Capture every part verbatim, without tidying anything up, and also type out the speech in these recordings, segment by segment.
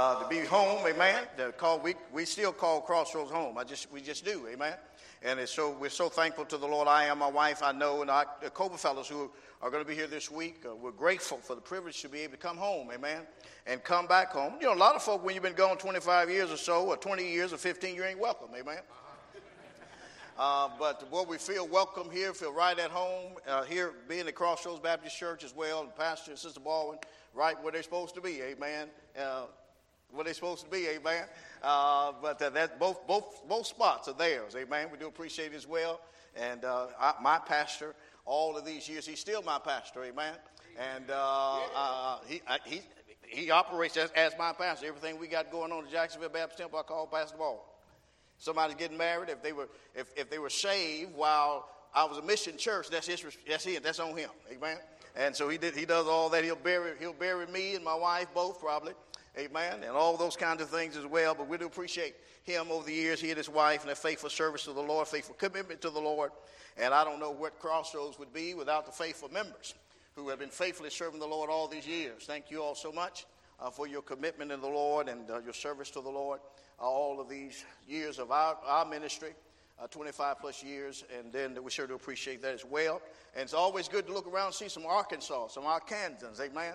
uh, to be home, amen. To call, we, we still call Crossroads home. I just, we just do, amen. And it's so we're so thankful to the Lord. I am, my wife, I know, and our, the Cobra fellows who are going to be here this week, uh, we're grateful for the privilege to be able to come home, amen, and come back home. You know, a lot of folk, when you've been gone twenty-five years or so, or twenty years or fifteen, you ain't welcome, amen. Uh, but what we feel welcome here, feel right at home uh, here, being at Crossroads Baptist Church as well, and Pastor and Sister Baldwin, right where they're supposed to be, amen. Uh, where they're supposed to be, amen. Uh, but uh, that both both both spots are theirs, amen. We do appreciate it as well. And uh, I, my pastor, all of these years, he's still my pastor, amen. And uh, uh, he I, he he operates as, as my pastor. Everything we got going on at Jacksonville Baptist Temple, I call Pastor Baldwin. Somebody's getting married, if they were if, if they were saved while I was a mission church, that's his that's it, that's on him, amen. And so he did he does all that. He'll bury he'll bury me and my wife both probably, amen, and all those kinds of things as well. But we do appreciate him over the years, he and his wife, and their faithful service to the Lord, faithful commitment to the Lord. And I don't know what Crossroads would be without the faithful members who have been faithfully serving the Lord all these years. Thank you all so much uh, for your commitment in the Lord and uh, your service to the Lord. All of these years of our, our ministry, uh, twenty-five plus years, and then we sure do appreciate that as well. And it's always good to look around and see some Arkansas, some Arkansans, amen.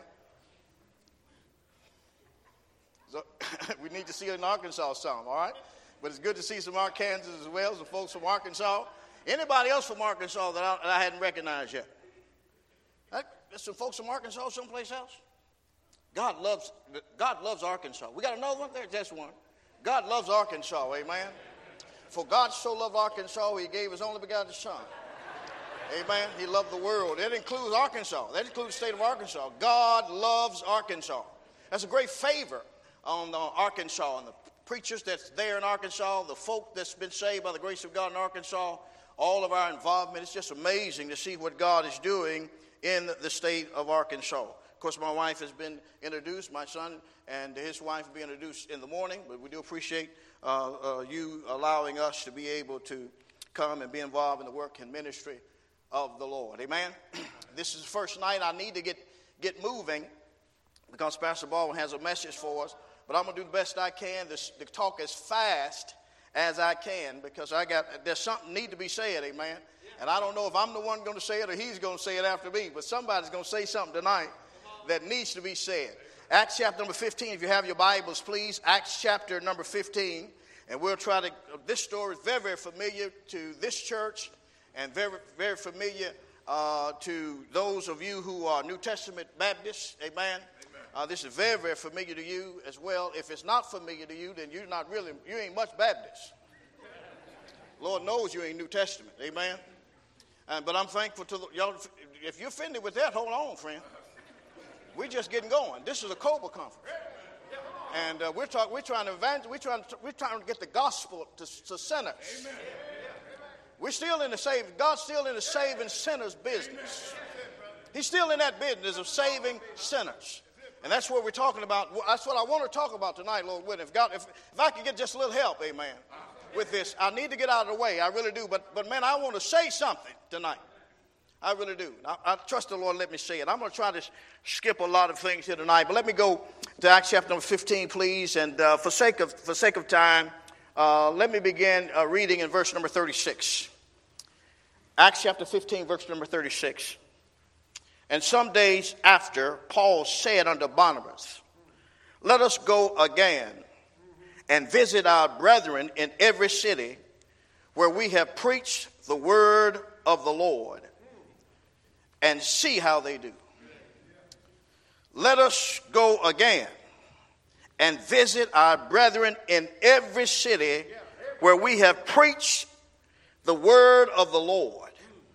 So we need to see an Arkansas some, all right? But it's good to see some Arkansans as well, some folks from Arkansas. Anybody else from Arkansas that I, that I hadn't recognized yet? Right? There's some folks from Arkansas someplace else. God loves God loves Arkansas. We got another one there? Just one. God loves Arkansas, amen. For God so loved Arkansas, he gave his only begotten son. Amen. He loved the world. That includes Arkansas. That includes the state of Arkansas. God loves Arkansas. That's a great favor on uh, Arkansas and the preachers that's there in Arkansas, the folk that's been saved by the grace of God in Arkansas, all of our involvement. It's just amazing to see what God is doing in the state of Arkansas. Of course, my wife has been introduced, my son and his wife will be introduced in the morning, but we do appreciate uh, uh, you allowing us to be able to come and be involved in the work and ministry of the Lord. Amen. This is the first night I need to get, get moving because Pastor Baldwin has a message for us, but I'm going to do the best I can to, to talk as fast as I can because I got there's something need to be said, amen. And I don't know if I'm the one going to say it or he's going to say it after me, but somebody's going to say something tonight that needs to be said. Acts chapter number fifteen, if you have your Bibles, please. Acts chapter number fifteen. And we'll try to, this story is very, very familiar to this church and very, very familiar uh, to those of you who are New Testament Baptists. Amen. Amen. Uh, this is very, very familiar to you as well. If it's not familiar to you, then you're not really, you ain't much Baptist. Lord knows you ain't New Testament. Amen. Uh, but I'm thankful to the, y'all. If you're offended with that, hold on, friend. We're just getting going. This is a Cobra conference, and uh, we're talking. We're trying to evangelize. We're trying. To, we're trying to get the gospel to, to sinners. Amen. We're still in the save. God's still in the saving sinners business. He's still in that business of saving sinners, and that's what we're talking about. That's what I want to talk about tonight, Lord willing. If God, if, if I could get just a little help, amen, with this, I need to get out of the way. I really do. But but man, I want to say something tonight. I really do. I, I trust the Lord let me say it. I'm going to try to skip a lot of things here tonight, but let me go to Acts chapter number fifteen, please. And uh, for sake of for sake of time, uh, let me begin uh, reading in verse number thirty-six. Acts chapter fifteen, verse number thirty-six. And some days after, Paul said unto Barnabas, let us go again and visit our brethren in every city where we have preached the word of the Lord, and see how they do. Let us go again and visit our brethren in every city where we have preached the word of the Lord,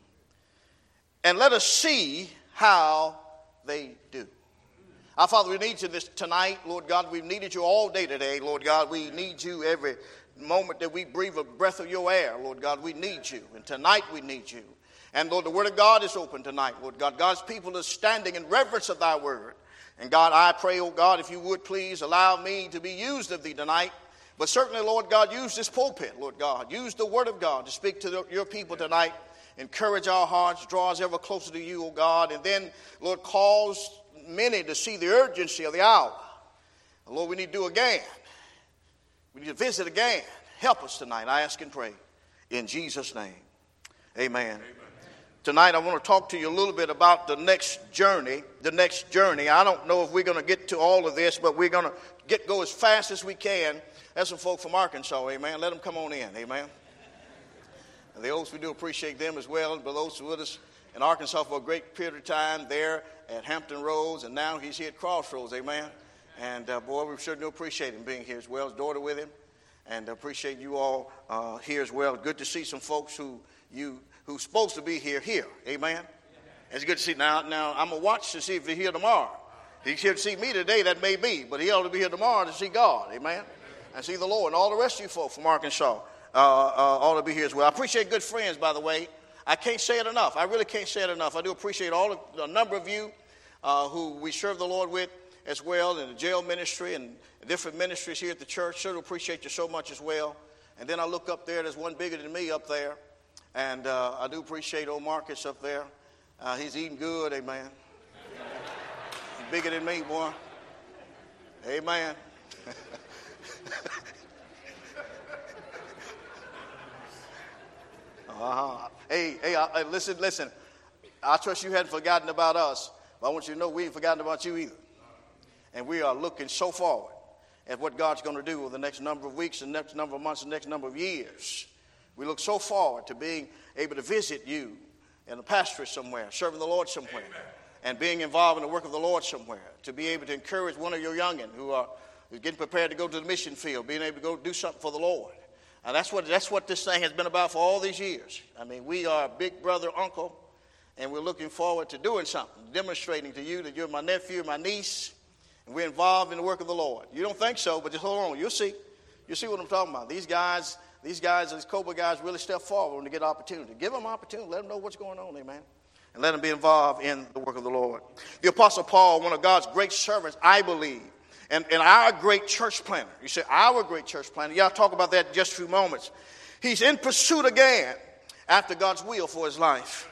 and let us see how they do. Our Father, we need you this tonight, Lord God. We've needed you all day today, Lord God. We need you every moment that we breathe a breath of your air, Lord God. We need you, and tonight we need you. And Lord, the word of God is open tonight, Lord God. God's people are standing in reverence of thy word. And God, I pray, oh God, if you would please allow me to be used of thee tonight. But certainly, Lord God, use this pulpit, Lord God. Use the word of God to speak to the, your people tonight. Encourage our hearts, draw us ever closer to you, oh God. And then, Lord, cause many to see the urgency of the hour. Lord, we need to do again. We need to visit again. Help us tonight, I ask and pray. In Jesus' name, amen. Amen. Tonight I want to talk to you a little bit about the next journey. The next journey. I don't know if we're going to get to all of this, but we're going to get go as fast as we can. There's some folk from Arkansas, amen. Let them come on in, amen. And the others, we do appreciate them as well. But those with us in Arkansas for a great period of time there at Hampton Roads, and now he's here at Crossroads, amen. And uh, boy, we sure do appreciate him being here as well. His daughter with him, and appreciate you all uh, here as well. Good to see some folks who you who's supposed to be here here, amen. It's good to see. Now, now I'm gonna watch to see if he's here tomorrow. He's here to see me today, that may be, but he ought to be here tomorrow to see God, amen, and see the Lord. And all the rest of you folk from Arkansas uh, uh, ought to be here as well. I appreciate good friends, by the way. I can't say it enough. I really can't say it enough. I do appreciate all the, a number of you uh, who we serve the Lord with as well, in the jail ministry and different ministries here at the church. Sure do appreciate you so much as well. And then I look up there, there's one bigger than me up there. And uh, I do appreciate old Marcus up there. Uh, he's eating good, amen. He's bigger than me, boy. Amen. uh-huh. Hey, hey, uh, listen, listen. I trust you hadn't forgotten about us, but I want you to know we ain't forgotten about you either. And we are looking so forward at what God's going to do over the next number of weeks, the next number of months, the next number of years. We look so forward to being able to visit you in a pastorate somewhere, serving the Lord somewhere, amen, and being involved in the work of the Lord somewhere, to be able to encourage one of your youngin' who are who's getting prepared to go to the mission field, being able to go do something for the Lord. And that's what, that's what this thing has been about for all these years. I mean, we are big brother, uncle, and we're looking forward to doing something, demonstrating to you that you're my nephew, my niece, and we're involved in the work of the Lord. You don't think so, but just hold on. You'll see. You'll see what I'm talking about. These guys, these guys, these Cobra guys really step forward when they get opportunity. Give them opportunity. Let them know what's going on, amen. And let them be involved in the work of the Lord. The Apostle Paul, one of God's great servants, I believe, and, and our great church planter. You say, our great church planter. Yeah, I'll talk about that in just a few moments. He's in pursuit again after God's will for his life.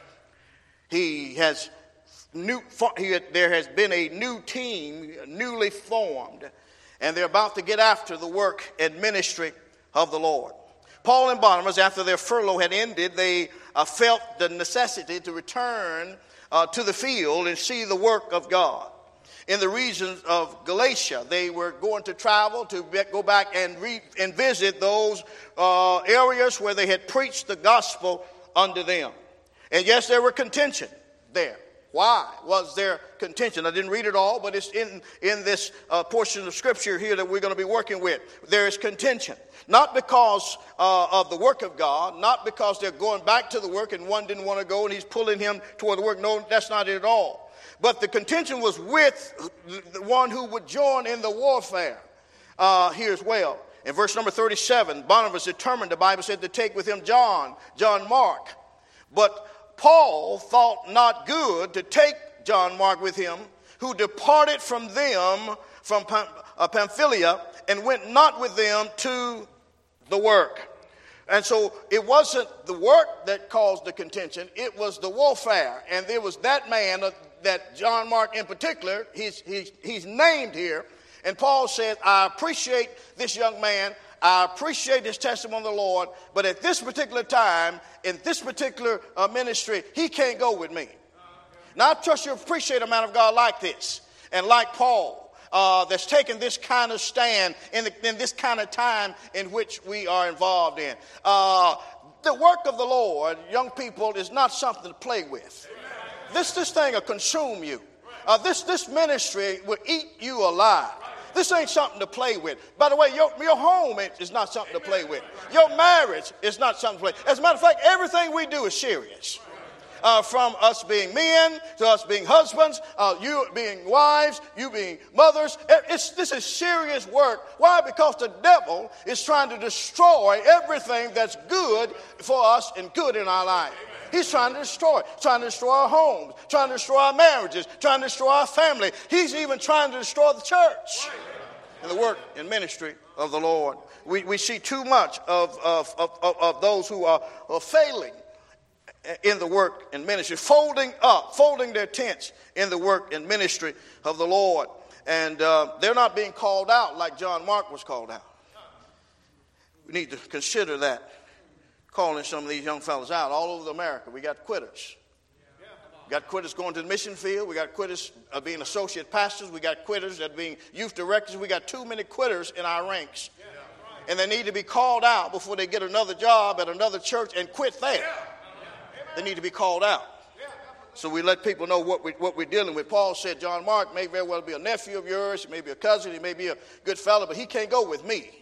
He has New, there has been a new team newly formed, and they're about to get after the work and ministry of the Lord. Paul and Barnabas, after their furlough had ended, they uh, felt the necessity to return uh, to the field and see the work of God. In the regions of Galatia, they were going to travel to be, go back and, re, and visit those uh, areas where they had preached the gospel unto them. And yes, there were contention there. Why was there contention? I didn't read it all, but it's in, in this uh, portion of Scripture here that we're going to be working with. There is contention. Not because uh, of the work of God, not because they're going back to the work and one didn't want to go and he's pulling him toward the work. No, that's not it at all. But the contention was with the one who would join in the warfare uh, here as well. In verse number thirty-seven, Barnabas determined, the Bible said, to take with him John, John Mark. But Paul thought not good to take John Mark with him, who departed from them, from Pamphylia, and went not with them to the work. And so it wasn't the work that caused the contention, it was the warfare. And there was that man, uh, that John Mark in particular, he's, he's, he's named here. And Paul said, I appreciate this young man. I appreciate his testimony of the Lord, but at this particular time, in this particular uh, ministry, he can't go with me. Now, I trust you appreciate a man of God like this, and like Paul, uh, that's taken this kind of stand in, the, in this kind of time in which we are involved in. Uh, the work of the Lord, young people, is not something to play with. This, this thing will consume you. Uh, this, this ministry will eat you alive. This ain't something to play with. By the way, your, your home is not something to play with. Your marriage is not something to play with. As a matter of fact, everything we do is serious. Uh, from us being men to us being husbands, uh, you being wives, you being mothers. It's, this is serious work. Why? Because the devil is trying to destroy everything that's good for us and good in our life. He's trying to destroy, trying to destroy our homes, trying to destroy our marriages, trying to destroy our family. He's even trying to destroy the church and the work and ministry of the Lord. We, we see too much of, of, of, of those who are, are failing in the work and ministry, folding up, folding their tents in the work and ministry of the Lord. and uh, they're not being called out like John Mark was called out. We need to consider that, calling some of these young fellas out. All over America, we got quitters. We got quitters going to the mission field. We got quitters uh, being associate pastors. We got quitters that being youth directors. We got too many quitters in our ranks. And they need to be called out before they get another job at another church and quit there. They need to be called out. So we let people know what, we, what we're dealing with. Paul said John Mark may very well be a nephew of yours. He may be a cousin. He may be a good fellow, but he can't go with me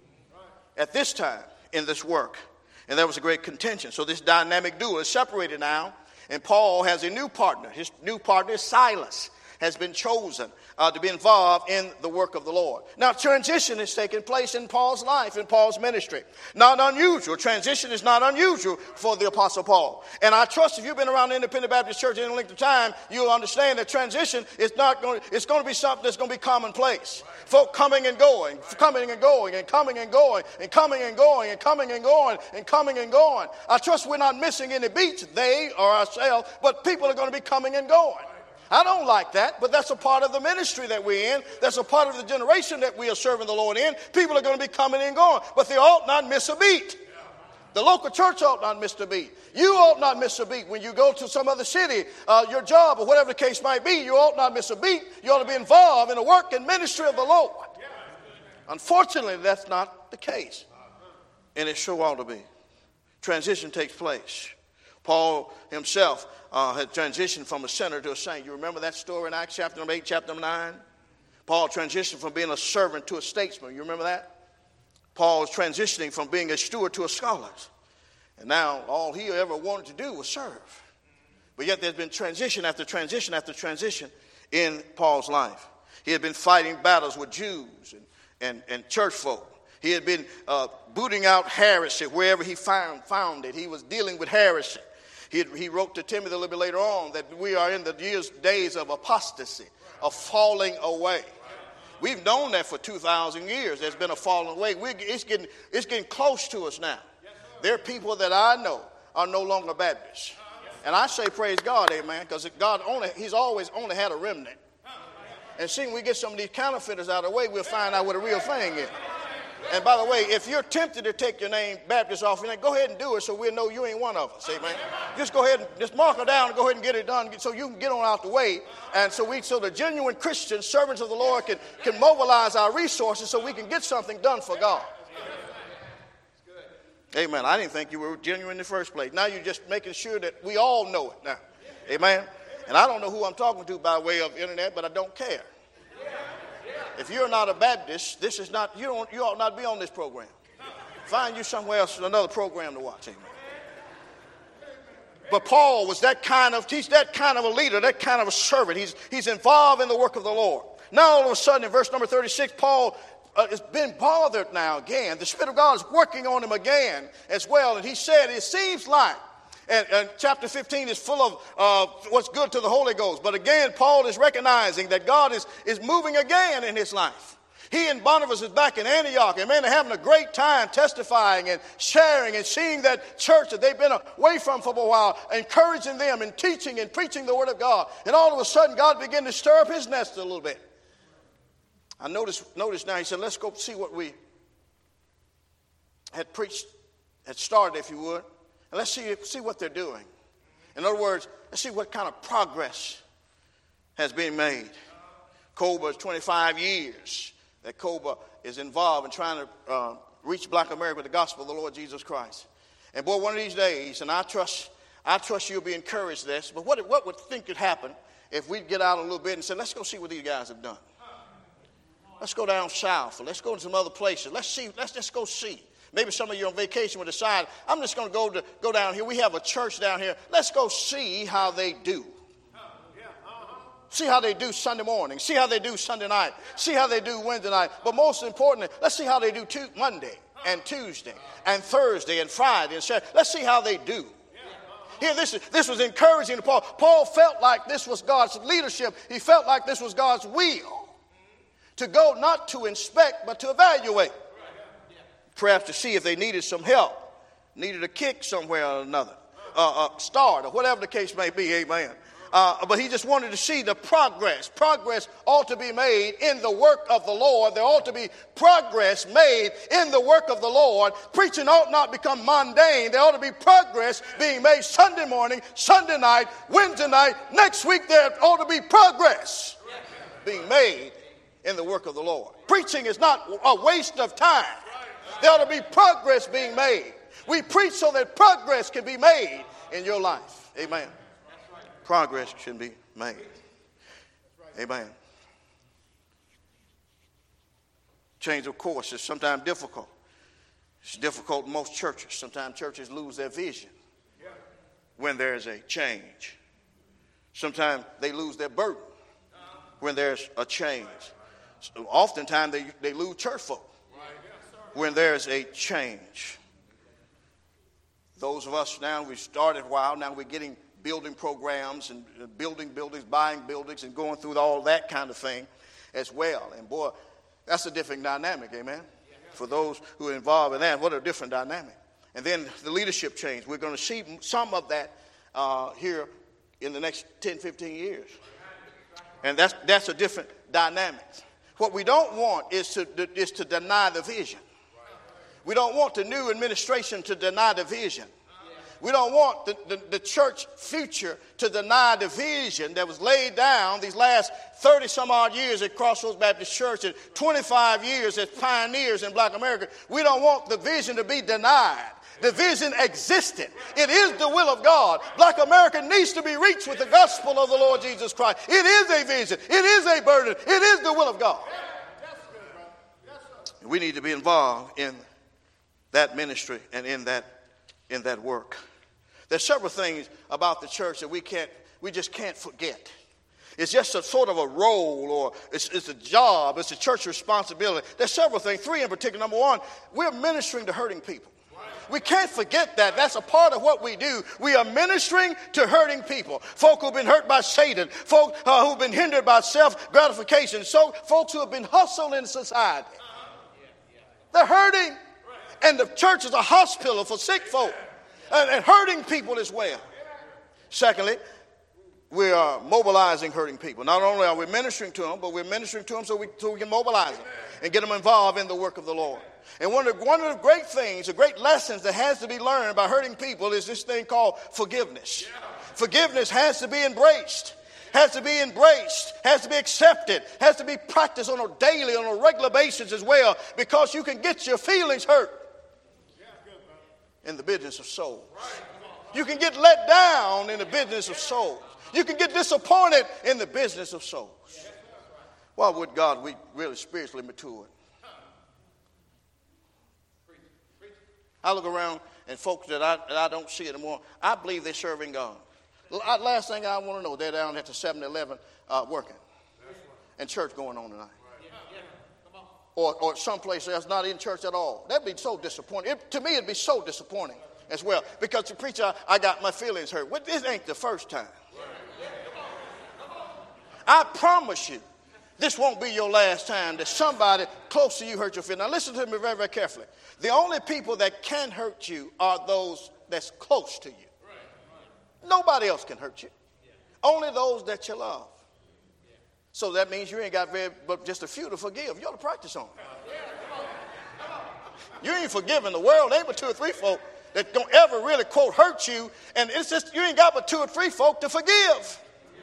at this time in this work. And there was a great contention. So this dynamic duo is separated now. And Paul has a new partner. His new partner, Silas, has been chosen uh, to be involved in the work of the Lord. Now, transition is taking place in Paul's life, in Paul's ministry. Not unusual. Transition is not unusual for the Apostle Paul. And I trust if you've been around the Independent Baptist Church any length of time, you'll understand that transition is not going to, it's going to be something that's going to be commonplace. Folk coming and going, coming and going, and coming and going, and coming and going, and coming and going, and coming and going. I trust we're not missing any beats, they or ourselves, but people are going to be coming and going. I don't like that, but that's a part of the ministry that we're in. That's a part of the generation that we are serving the Lord in. People are going to be coming and going, but they ought not miss a beat. The local church ought not miss a beat. You ought not miss a beat. When you go to some other city, uh, your job or whatever the case might be, you ought not miss a beat. You ought to be involved in the work and ministry of the Lord. Unfortunately, that's not the case, and it sure ought to be. Transition takes place. Paul himself uh, had transitioned from a sinner to a saint. You remember that story in Acts chapter number eight, chapter number nine? Paul transitioned from being a servant to a statesman. You remember that? Paul was transitioning from being a steward to a scholar. And now all he ever wanted to do was serve. But yet there's been transition after transition after transition in Paul's life. He had been fighting battles with Jews and, and, and church folk. He had been uh, booting out heresy wherever he found, found it. He was dealing with heresy. He, had, he wrote to Timothy a little bit later on that we are in the years, days of apostasy, of falling away. We've known that for two thousand years. There's been a falling away. We're, it's, getting, it's getting close to us now. There are people that I know are no longer Baptists. And I say praise God, amen, because God only, he's always only had a remnant. And seeing we get some of these counterfeiters out of the way, we'll find out what a real thing is. And by the way, if you're tempted to take your name Baptist off your name, go ahead and do it so we'll know you ain't one of us, amen. Just go ahead and just mark her down and go ahead and get it done so you can get on out the way. And so we, so the genuine Christians, servants of the Lord, can, can mobilize our resources so we can get something done for God. Amen. I didn't think you were genuine in the first place. Now you're just making sure that we all know it now. Amen. And I don't know who I'm talking to by way of internet, but I don't care. If you're not a Baptist, this is not, you don't, you ought not be on this program. Find you somewhere else, another program to watch. Amen. But Paul was that kind of, he's that kind of a leader, that kind of a servant. He's, he's involved in the work of the Lord. Now all of a sudden in verse number thirty-six, Paul uh, has been bothered now again. The Spirit of God is working on him again as well. And he said, it seems like, And, and chapter fifteen is full of uh, what's good to the Holy Ghost. But again, Paul is recognizing that God is, is moving again in his life. He and Barnabas is back in Antioch, and man, they're having a great time testifying and sharing and seeing that church that they've been away from for a while, encouraging them and teaching and preaching the Word of God. And all of a sudden, God began to stir up his nest a little bit. I notice, notice now, he said, let's go see what we had preached, had started, if you would. And let's see, see what they're doing. In other words, let's see what kind of progress has been made. Coba is twenty-five years that Coba is involved in trying to uh, reach Black America with the gospel of the Lord Jesus Christ. And boy, one of these days, and I trust I trust you'll be encouraged this, but what, what would think could happen if we get out a little bit and say, let's go see what these guys have done. Let's go down south, or let's go to some other places. Let's see, let's just go see. Maybe some of you on vacation would decide, I'm just going to go to go down here. We have a church down here. Let's go see how they do. See how they do Sunday morning. See how they do Sunday night. See how they do Wednesday night. But most importantly, let's see how they do t- Monday and Tuesday and Thursday and Friday and Saturday. Let's see how they do. Here, this, is, this was encouraging to Paul. Paul felt like this was God's leadership. He felt like this was God's will. To go not to inspect, but to evaluate. Perhaps to see if they needed some help, needed a kick somewhere or another, uh, uh, start, or whatever the case may be, amen. Uh, but he just wanted to see the progress. Progress ought to be made in the work of the Lord. There ought to be progress made in the work of the Lord. Preaching ought not become mundane. There ought to be progress being made Sunday morning, Sunday night, Wednesday night. Next week there ought to be progress being made in the work of the Lord. Preaching is not a waste of time. There ought to be progress being made. We preach so that progress can be made in your life. Amen. Progress should be made. Amen. Change of course is sometimes difficult. It's difficult in most churches. Sometimes churches lose their vision when there's a change. Sometimes they lose their burden when there's a change. So oftentimes they, they lose church folk when there's a change. Those of us now, we started a while, now we're getting building programs and building buildings, buying buildings, and going through all that kind of thing as well. And boy, that's a different dynamic, amen? For those who are involved in that, what a different dynamic. And then the leadership change. We're going to see some of that uh, here in the next ten, fifteen years. And that's that's a different dynamic. What we don't want is to, is to deny the vision. We don't want the new administration to deny the vision. We don't want the, the, the church future to deny the vision that was laid down these last thirty some odd years at Crossroads Baptist Church and twenty-five years as pioneers in Black America. We don't want the vision to be denied. The vision existed. It is the will of God. Black America needs to be reached with the gospel of the Lord Jesus Christ. It is a vision. It is a burden. It is the will of God. We need to be involved in that ministry and in that in that work. There's several things about the church that we can't, we just can't forget. It's just a sort of a role, or it's, it's a job, it's a church responsibility. There's several things, three in particular. Number one, we're ministering to hurting people. We can't forget that. That's a part of what we do. We are ministering to hurting people. Folk who've been hurt by Satan. Folk uh, who've been hindered by self-gratification. So, folks who have been hustled in society. They're hurting. And the church is a hospital for sick folk and, and hurting people as well. Secondly, we are mobilizing hurting people. Not only are we ministering to them, but we're ministering to them so we, so we can mobilize them and get them involved in the work of the Lord. And one of, the, one of the great things, the great lessons that has to be learned by hurting people is this thing called forgiveness. Forgiveness has to be embraced. Has to be embraced, has to be accepted, has to be practiced on a daily, on a regular basis as well, because you can get your feelings hurt in the business of souls. You can get let down in the business of souls. You can get disappointed in the business of souls. Why would God we really spiritually matured? I look around and folks that I, that I don't see anymore, I believe they're serving God. Last thing I want to know, they're down at the seven eleven uh, working and church going on tonight. Or, or someplace else not in church at all. That'd be so disappointing. It, to me, it'd be so disappointing as well. Because the preacher, I got my feelings hurt. Well, this ain't the first time. I promise you, this won't be your last time that somebody close to you hurt your feelings. Now listen to me very, very carefully. The only people that can hurt you are those that's close to you. Nobody else can hurt you. Only those that you love. So that means you ain't got very, but just a few to forgive. You ought to practice on. You ain't forgiving the world. Ain't but two or three folk that don't ever really, quote, hurt you. And it's just, you ain't got but two or three folk to forgive.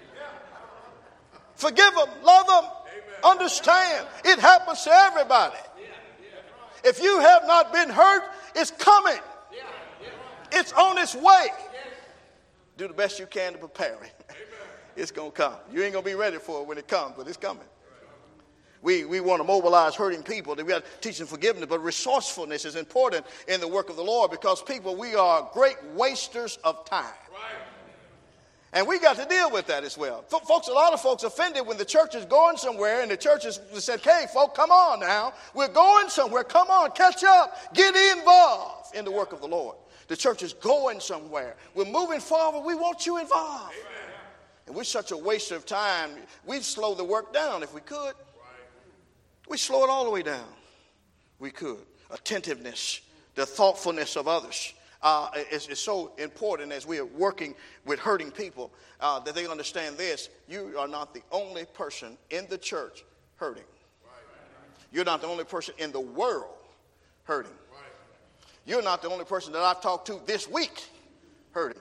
Forgive them, love them, understand. It happens to everybody. If you have not been hurt, it's coming. It's on its way. Do the best you can to prepare it. It's going to come. You ain't going to be ready for it when it comes, but it's coming. We, we want to mobilize hurting people. We got to teach them forgiveness, but resourcefulness is important in the work of the Lord because people, we are great wasters of time. And we got to deal with that as well. F- folks, a lot of folks offended when the church is going somewhere and the church has said, hey, folks, come on now. We're going somewhere. Come on, catch up. Get involved in the work of the Lord. The church is going somewhere. We're moving forward. We want you involved. Amen. And we're such a waste of time. We'd slow the work down if we could. Right. We'd slow it all the way down. We could. Attentiveness, the thoughtfulness of others. uh, is, is so important as we are working with hurting people, uh, that they understand this. You are not the only person in the church hurting. You're not the only person in the world hurting. You're not the only person that I've talked to this week hurting.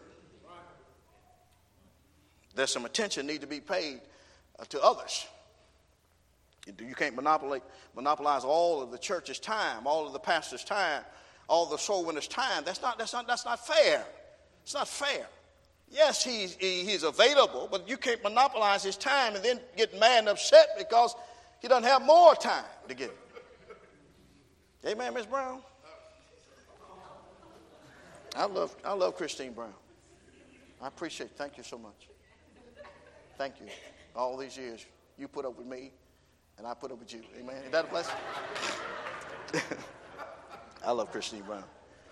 There's some attention need to be paid uh, to others. You can't monopolize, monopolize all of the church's time, all of the pastor's time, all the soul winners' time. That's not, that's not, that's not fair. It's not fair. Yes, he's, he, he's available, but you can't monopolize his time and then get mad and upset because he doesn't have more time to give. Amen, Miz Brown? I love, I love Christine Brown. I appreciate it. Thank you so much. Thank you. All these years, you put up with me, and I put up with you. Amen. Is that a blessing? I love Christine Brown.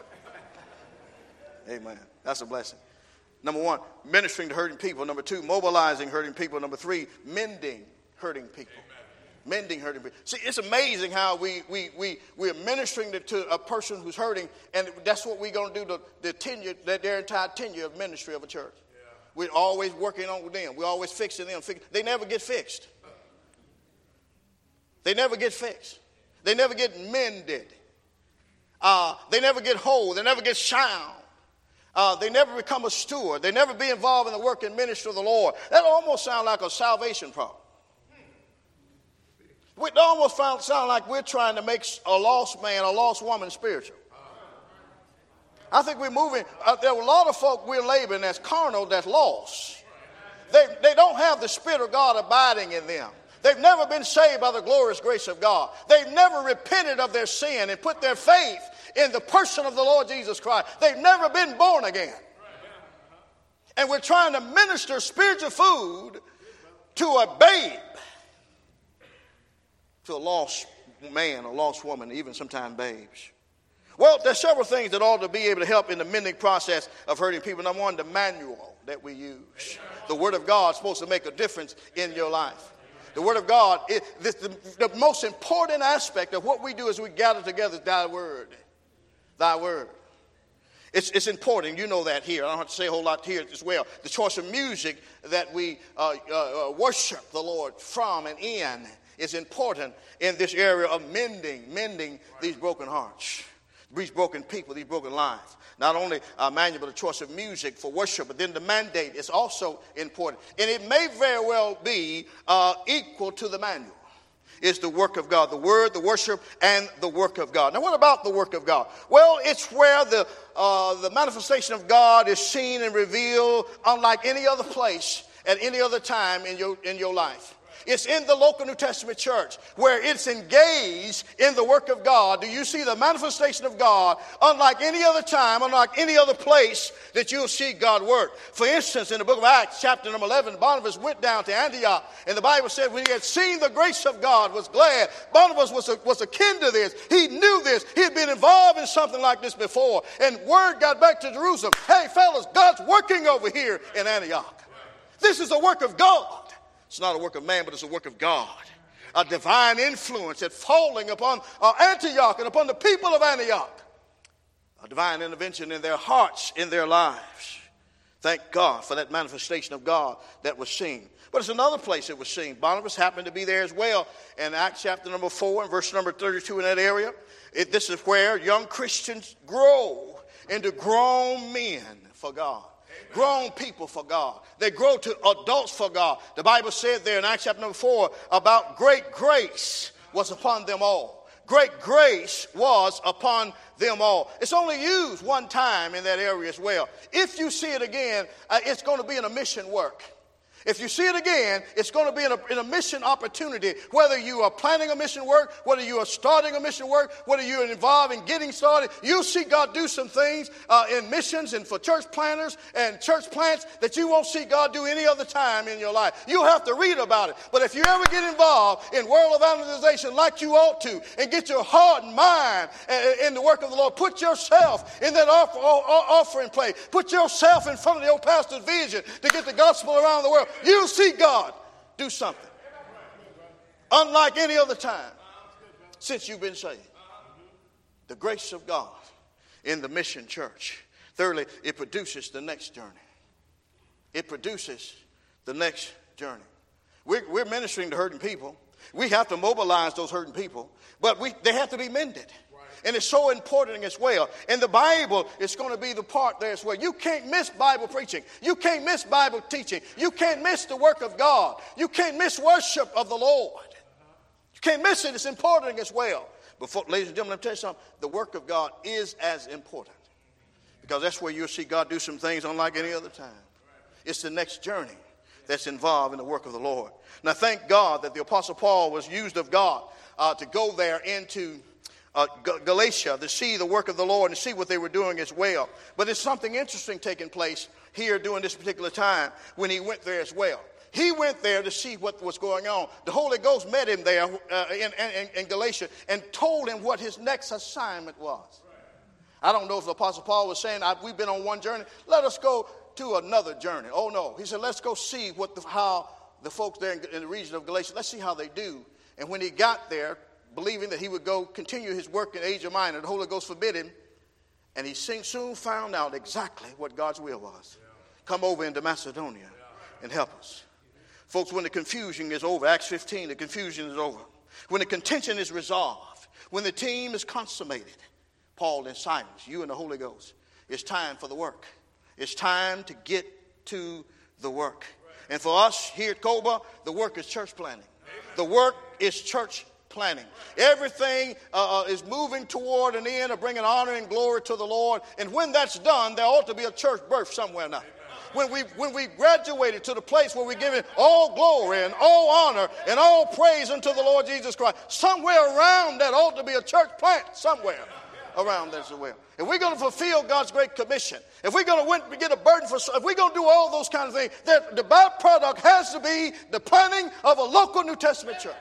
Amen. That's a blessing. Number one, ministering to hurting people. Number two, mobilizing hurting people. Number three, mending hurting people. Amen. Mending hurting people. See, it's amazing how we we we we are ministering to, to a person who's hurting, and that's what we're going to do to the tenure, their entire tenure of ministry of a church. Yeah. We're always working on with them. We're always fixing them. They never get fixed. They never get fixed. They never get mended. Uh, they never get whole. They never get sound. Uh, they never become a steward. They never be involved in the work and ministry of the Lord. That almost sounds like a salvation problem. It almost sound like we're trying to make a lost man, a lost woman spiritual. I think we're moving. Uh, there are a lot of folk we're labeling as carnal, that's lost. They, they don't have the Spirit of God abiding in them. They've never been saved by the glorious grace of God. They've never repented of their sin and put their faith in the person of the Lord Jesus Christ. They've never been born again. And we're trying to minister spiritual food to a babe, to a lost man, a lost woman, even sometimes babes. Well, there's several things that ought to be able to help in the mending process of hurting people. Number one, the manual that we use. The Word of God is supposed to make a difference in your life. The Word of God, it, the, the, the most important aspect of what we do as we gather together is thy word. Thy word. It's, it's important. You know that here. I don't have to say a whole lot here as well. The choice of music that we uh, uh, worship the Lord from and in is important in this area of mending, mending these broken hearts, these broken people, these broken lives. Not only a manual, but the choice of music for worship, but then the mandate is also important. And it may very well be uh, equal to the manual. Is the work of God, the word, the worship, and the work of God. Now, what about the work of God? Well, it's where the uh, the manifestation of God is seen and revealed unlike any other place at any other time in your in your life. It's in the local New Testament church where it's engaged in the work of God. Do you see the manifestation of God unlike any other time, unlike any other place that you'll see God work? For instance, in the book of Acts, chapter number eleven, Barnabas went down to Antioch, and the Bible said when he had seen the grace of God, was glad. Barnabas was, a, was akin to this. He knew this. He had been involved in something like this before. And word got back to Jerusalem. Hey, fellas, God's working over here in Antioch. This is a work of God. It's not a work of man, but it's a work of God. A divine influence that's falling upon uh, Antioch and upon the people of Antioch. A divine intervention in their hearts, in their lives. Thank God for that manifestation of God that was seen. But it's another place it was seen. Barnabas happened to be there as well. In Acts chapter number four and verse number thirty-two in that area. It, this is where young Christians grow into grown men for God. Grown people for God. They grow to adults for God. The Bible said there in Acts chapter number four about great grace was upon them all. Great grace was upon them all. It's only used one time in that area as well. If you see it again, uh, it's going to be in a mission work. If you see it again, it's going to be in a, in a mission opportunity. Whether you are planning a mission work, whether you are starting a mission work, whether you're involved in getting started, you'll see God do some things uh, in missions and for church planners and church plants that you won't see God do any other time in your life. You'll have to read about it. But if you ever get involved in world evangelization like you ought to and get your heart and mind in the work of the Lord, put yourself in that offer, offering plate. Put yourself in front of the old pastor's vision to get the gospel around the world. You'll see God do something unlike any other time since you've been saved. The grace of God in the mission church. Thirdly, it produces the next journey. It produces the next journey. We're, we're ministering to hurting people. We have to mobilize those hurting people, but we, they have to be mended. Right. And it's so important as well. In the Bible, it's going to be the part there as well. You can't miss Bible preaching. You can't miss Bible teaching. You can't miss the work of God. You can't miss worship of the Lord. Uh-huh. You can't miss it. It's important as well. Before, ladies and gentlemen, let me tell you something. The work of God is as important, because that's where you'll see God do some things unlike any other time. It's the next journey that's involved in the work of the Lord. Now, thank God that the Apostle Paul was used of God uh, to go there into uh, G- Galatia to see the work of the Lord and see what they were doing as well. But there's something interesting taking place here during this particular time when he went there as well. He went there to see what was going on. The Holy Ghost met him there uh, in, in, in Galatia and told him what his next assignment was. I don't know if the Apostle Paul was saying, we've been on one journey, let us go to another journey. Oh, no. He said, let's go see what the, how the folks there in, in the region of Galatia, let's see how they do. And when he got there, believing that he would go continue his work in Asia Minor, the Holy Ghost forbid him. And he soon found out exactly what God's will was. Yeah. Come over into Macedonia yeah. and help us. Folks, when the confusion is over, Acts fifteen, the confusion is over. When the contention is resolved, when the team is consummated, Paul and Silas, you and the Holy Ghost, it's time for the work. It's time to get to the work. And for us here at Coba, the work is church planning. The work is church planning. Everything uh, is moving toward an end of bringing honor and glory to the Lord. And when that's done, there ought to be a church birth somewhere now. When we when we graduated to the place where we're giving all glory and all honor and all praise unto the Lord Jesus Christ, somewhere around that ought to be a church plant somewhere around that as well. If we're going to fulfill God's great commission, if we're going to win, get a burden for, if we're going to do all those kind of things, that the byproduct has to be the planting of a local New Testament church.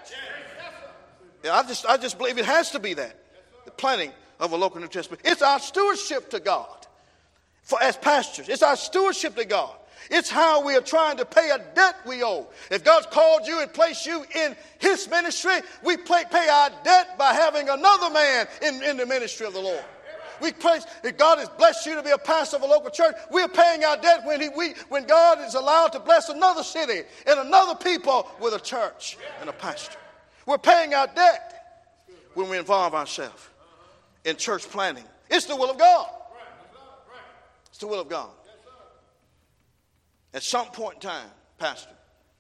Yeah, I just I just believe it has to be that, the planting of a local New Testament. It's our stewardship to God. For as pastors, it's our stewardship to God. It's how we are trying to pay a debt we owe. If God's called you and placed you in his ministry, we pay, pay our debt by having another man in, in the ministry of the Lord. We place, if God has blessed you to be a pastor of a local church, we're paying our debt when, he, we, when God is allowed to bless another city and another people with a church and a pastor. We're paying our debt when we involve ourselves in church planning. It's the will of God. It's the will of God. At some point in time, Pastor,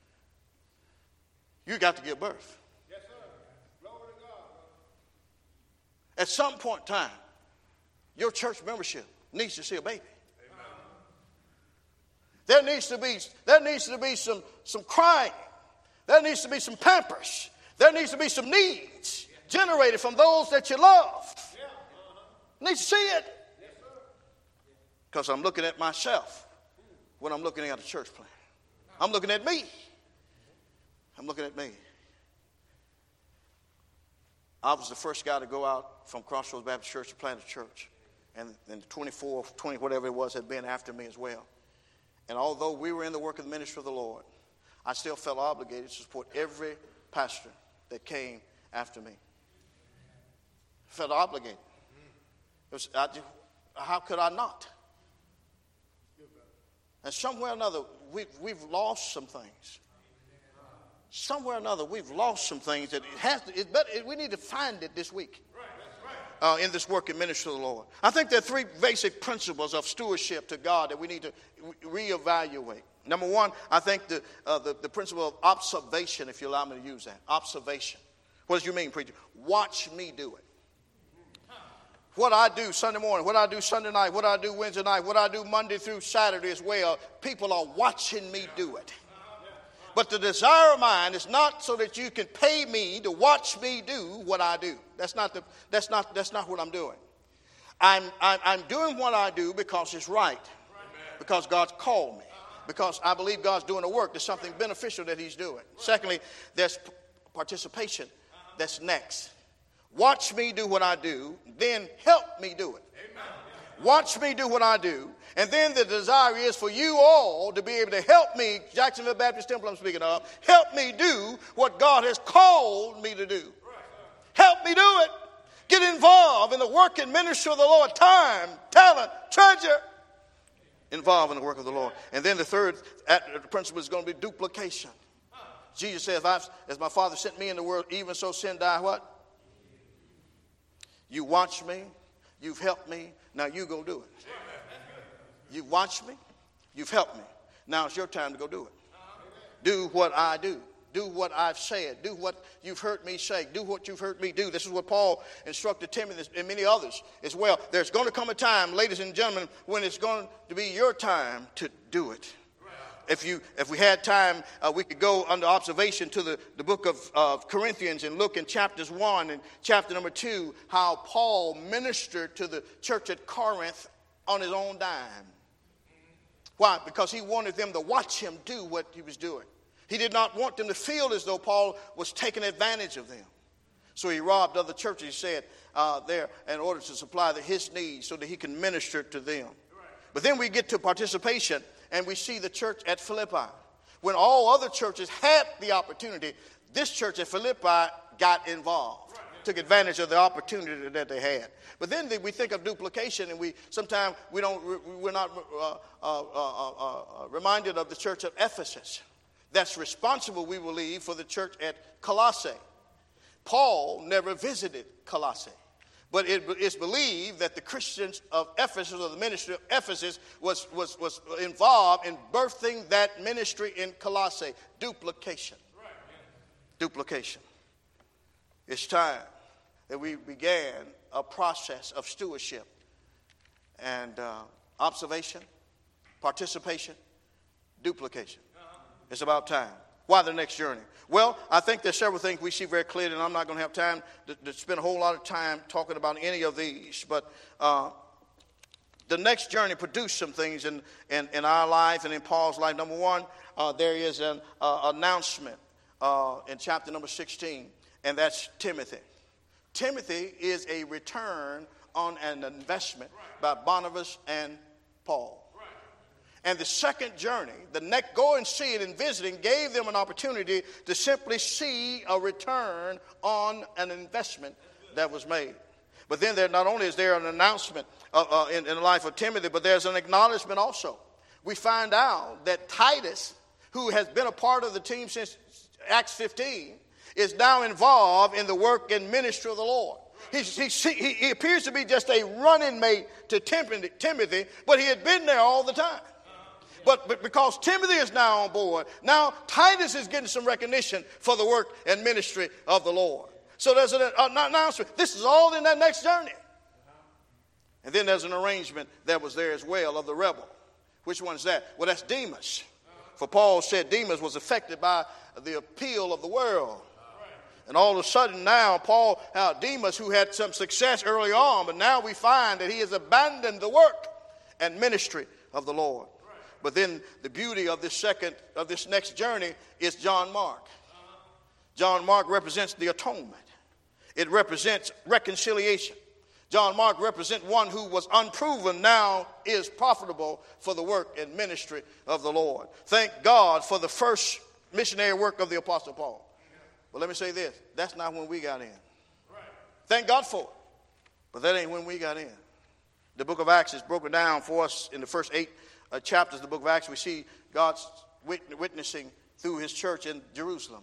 you got to give birth. Yes, sir. Glory to God. At some point in time, your church membership needs to see a baby. Amen. There needs to be there needs to be some some crying. There needs to be some pampers. There needs to be some needs generated from those that you love. Yeah. Uh-huh. Need to see it. Because I'm looking at myself when I'm looking at a church plan. I'm looking at me. I'm looking at me. I was the first guy to go out from Crossroads Baptist Church to plant a church. And, and twenty-four, twenty, whatever it was, had been after me as well. And although we were in the work of the ministry of the Lord, I still felt obligated to support every pastor that came after me. I felt obligated. It was, I, how could I not? And somewhere or another, we've, we've lost some things. Somewhere or another, we've lost some things that it has to, it, but it, we need to find it this week uh, in this work and ministry of the Lord. I think there are three basic principles of stewardship to God that we need to re- reevaluate. Number one, I think the, uh, the, the principle of observation, if you allow me to use that. Observation. What does you mean, preacher? Watch me do it. What I do Sunday morning, what I do Sunday night, what I do Wednesday night, what I do Monday through Saturday as well, people are watching me do it. But the desire of mine is not so that you can pay me to watch me do what I do. That's not the, that's not, that's not what I'm doing. I'm, I'm, I'm doing what I do because it's right, because God's called me, because I believe God's doing a work. There's something beneficial that he's doing. Secondly, there's participation. That's next. Watch me do what I do, then help me do it. Amen. Watch me do what I do, and then the desire is for you all to be able to help me, Jacksonville Baptist Temple I'm speaking of, help me do what God has called me to do. Help me do it. Get involved in the work and ministry of the Lord. Time, talent, treasure. involved in the work of the Lord. And then the third principle is going to be duplication. Jesus says, as my Father sent me in the world, even so send I what? You watch me. You've helped me. Now you go do it. You've watched me. You've helped me. Now it's your time to go do it. Do what I do. Do what I've said. Do what you've heard me say. Do what you've heard me do. This is what Paul instructed Timothy and many others as well. There's going to come a time, ladies and gentlemen, when it's going to be your time to do it. If you, if we had time, uh, we could go under observation to the, the book of uh, Corinthians and look in chapters one and chapter number two, how Paul ministered to the church at Corinth on his own dime. Why? Because he wanted them to watch him do what he was doing. He did not want them to feel as though Paul was taking advantage of them. So he robbed other churches, he said, uh, there in order to supply the, his needs so that he can minister to them. But then we get to participation, and we see the church at Philippi. When all other churches had the opportunity, this church at Philippi got involved, took advantage of the opportunity that they had. But then we think of duplication, and we sometimes we don't we're not uh, uh, uh, uh, reminded of the church of Ephesus. That's responsible, we believe, for the church at Colossae. Paul never visited Colossae, but it is believed that the Christians of Ephesus, or the ministry of Ephesus, was, was, was involved in birthing that ministry in Colossae. Duplication. Right. Duplication. It's time that we began a process of stewardship and uh, observation, participation, duplication. It's about time. Why the next journey? Well, I think there's several things we see very clearly, and I'm not going to have time to, to spend a whole lot of time talking about any of these. But uh, the next journey produced some things in, in, in our life and in Paul's life. Number one, uh, there is an uh, announcement uh, in chapter number sixteen, and that's Timothy. Timothy is a return on an investment by Barnabas and Paul. And the second journey, the next go and see it and visiting, gave them an opportunity to simply see a return on an investment that was made. But then there not only is there an announcement uh, uh, in, in the life of Timothy, but there's an acknowledgement also. We find out that Titus, who has been a part of the team since Acts fifteen, is now involved in the work and ministry of the Lord. He, he, he, he appears to be just a running mate to Timothy, but he had been there all the time. But, but because Timothy is now on board, now Titus is getting some recognition for the work and ministry of the Lord. So there's an announcement. This is all in that next journey. And then there's an arrangement that was there as well of the rebel. Which one is that? Well, that's Demas. For Paul said Demas was affected by the appeal of the world. And all of a sudden now, Paul, uh, Demas, who had some success early on, but now we find that he has abandoned the work and ministry of the Lord. But then the beauty of this second, of this next journey is John Mark. John Mark represents the atonement. It represents reconciliation. John Mark represents one who was unproven, now is profitable for the work and ministry of the Lord. Thank God for the first missionary work of the Apostle Paul. But let me say this, that's not when we got in. Thank God for it, but that ain't when we got in. The book of Acts is broken down for us in the first eight Uh, chapters of the book of Acts. We see God's wit- witnessing through his church in Jerusalem.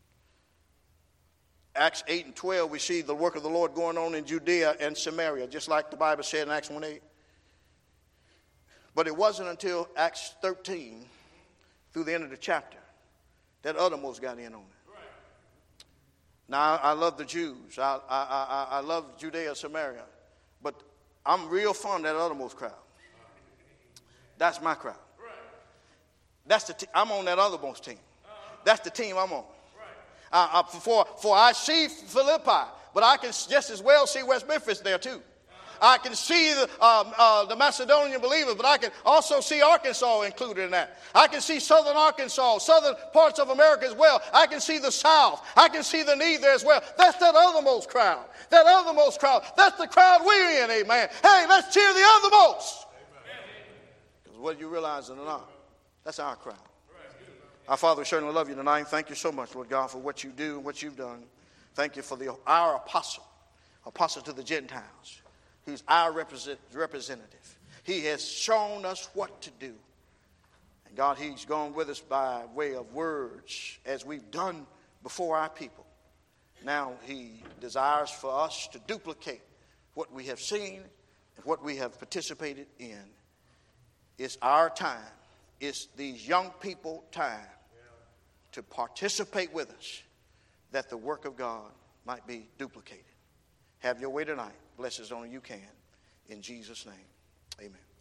Acts eight and twelve, we see the work of the Lord going on in Judea and Samaria, just like the Bible said in Acts one eight. But it wasn't until Acts thirteen, through the end of the chapter, that uttermost got in on it. Now, I, I love the Jews. I, I, I, I love Judea and Samaria. But I'm real fond of that uttermost crowd. That's my crowd. That's the te- I'm on that othermost team. That's the team I'm on. Uh, uh, for, for I see Philippi, but I can just as well see West Memphis there too. I can see the, um, uh, the Macedonian believers, but I can also see Arkansas included in that. I can see southern Arkansas, southern parts of America as well. I can see the South. I can see the need there as well. That's that othermost crowd. That othermost crowd. That's the crowd we're in, amen. Hey, let's cheer the othermost. Because whether you realize it or not, that's our crowd. Our Father, we certainly love you tonight. Thank you so much, Lord God, for what you do and what you've done. Thank you for the, our apostle, apostle to the Gentiles. He's our represent, representative. He has shown us what to do. And God, he's gone with us by way of words as we've done before our people. Now he desires for us to duplicate what we have seen and what we have participated in. It's our time. It's these young people time to participate with us that the work of God might be duplicated. Have your way tonight. Bless as only you can. In Jesus' name, amen.